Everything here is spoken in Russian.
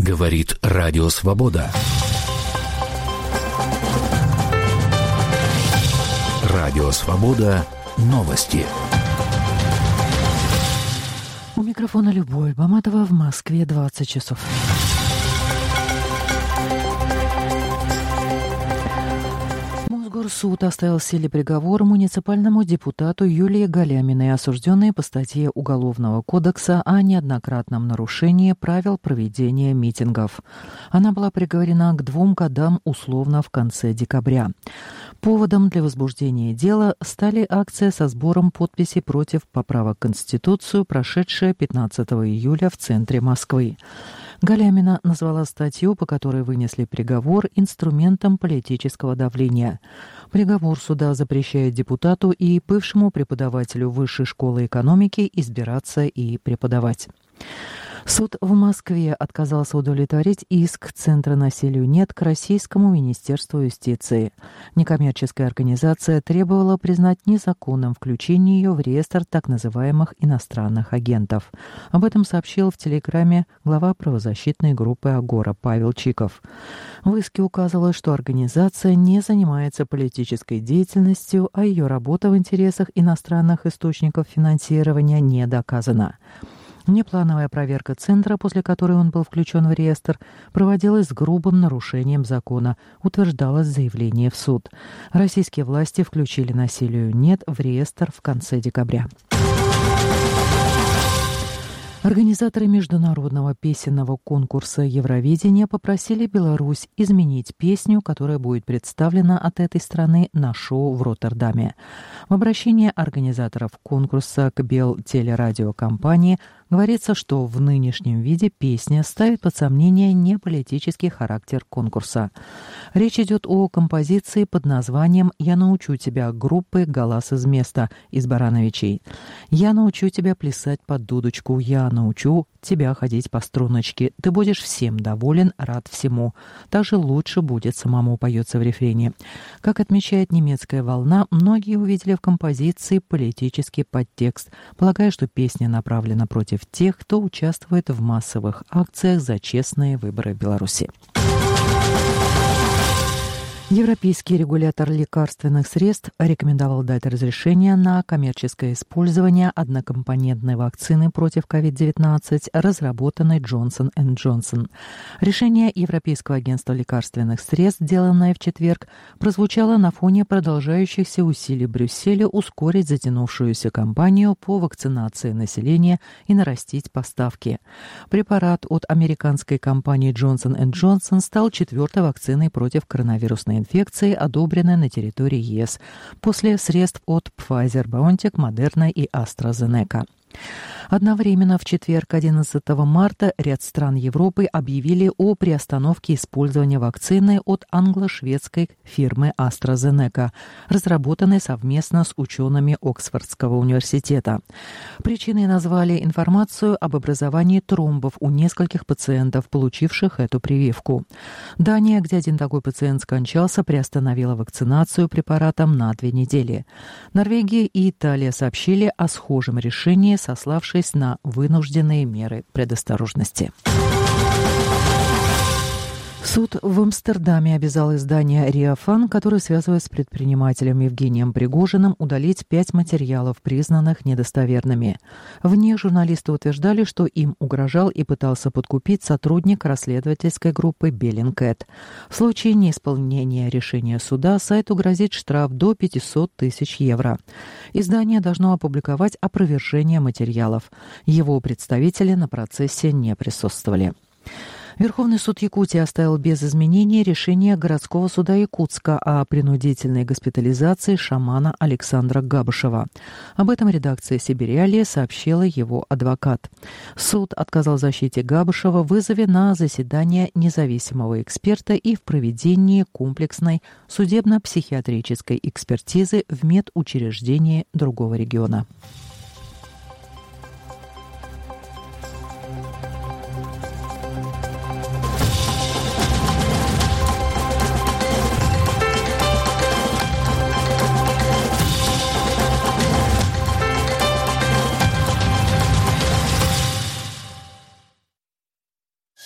Говорит Радио Свобода. Радио Свобода. Новости. У микрофона Любовь Баматова. В Москве 20 часов. Суд оставил в силе приговор муниципальному депутату Юлии Галяминой, осужденной по статье Уголовного кодекса о неоднократном нарушении правил проведения митингов. Она была приговорена к 2 годам условно в конце декабря. Поводом для возбуждения дела стали акция со сбором подписей против поправок в Конституцию, прошедшая 15 июля в центре Москвы. Галямина назвала статью, по которой вынесли приговор, инструментом политического давления. Приговор суда запрещает депутату и бывшему преподавателю Высшей школы экономики избираться и преподавать. Суд в Москве отказался удовлетворить иск Центра «Насилию нет» к Российскому Министерству юстиции. Некоммерческая организация требовала признать незаконным включение ее в реестр так называемых иностранных агентов. Об этом сообщил в Телеграме глава правозащитной группы «Агора» Павел Чиков. В иске указывалось, что организация не занимается политической деятельностью, а ее работа в интересах иностранных источников финансирования не доказана. Внеплановая проверка Центра, после которой он был включен в реестр, проводилась с грубым нарушением закона, утверждалось заявление в суд. Российские власти включили «Насилию нет» в реестр в конце декабря. Организаторы международного песенного конкурса «Евровидение» попросили Беларусь изменить песню, которая будет представлена от этой страны на шоу в Роттердаме. В обращении организаторов конкурса к Белтелерадиокомпании говорится, что в нынешнем виде песня ставит под сомнение неполитический характер конкурса. Речь идет о композиции под названием «Я научу тебя» группы «Галас из места» из Барановичей. «Я научу тебя плясать под дудочку, я научу тебя ходить по струночке. Ты будешь всем доволен, рад всему. Также лучше будет самому», поется в рефрене. Как отмечает немецкая волна, многие увидели в композиции политический подтекст, полагая, что песня направлена против тех, кто участвует в массовых акциях за честные выборы в Беларуси. Европейский регулятор лекарственных средств рекомендовал дать разрешение на коммерческое использование однокомпонентной вакцины против COVID-19, разработанной Johnson & Johnson. Решение Европейского агентства лекарственных средств, сделанное в четверг, прозвучало на фоне продолжающихся усилий Брюсселя ускорить затянувшуюся кампанию по вакцинации населения и нарастить поставки. Препарат от американской компании Johnson & Johnson стал 4-й вакциной против коронавирусной инфекции, одобренной на территории ЕС, после средств от Pfizer, BioNTech, Moderna и AstraZeneca. Одновременно в четверг, 11 марта, ряд стран Европы объявили о приостановке использования вакцины от англо-шведской фирмы AstraZeneca, разработанной совместно с учеными Оксфордского университета. Причиной назвали информацию об образовании тромбов у нескольких пациентов, получивших эту прививку. Дания, где один такой пациент скончался, приостановила вакцинацию препаратом на 2 недели. Норвегия и Италия сообщили о схожем решении, сославшись на вынужденные меры предосторожности. Суд в Амстердаме обязал издание «Риафан», которое связывает с предпринимателем Евгением Пригожиным, удалить 5 материалов, признанных недостоверными. В них журналисты утверждали, что им угрожал и пытался подкупить сотрудник расследовательской группы «Беллинкэт». В случае неисполнения решения суда сайту грозит штраф до 500 тысяч евро. Издание должно опубликовать опровержение материалов. Его представители на процессе не присутствовали. Верховный суд Якутии оставил без изменений решение городского суда Якутска о принудительной госпитализации шамана Александра Габышева. Об этом редакция «Сибириалии» сообщила его адвокат. Суд отказал защите Габышева в вызове на заседание независимого эксперта и в проведении комплексной судебно-психиатрической экспертизы в медучреждении другого региона.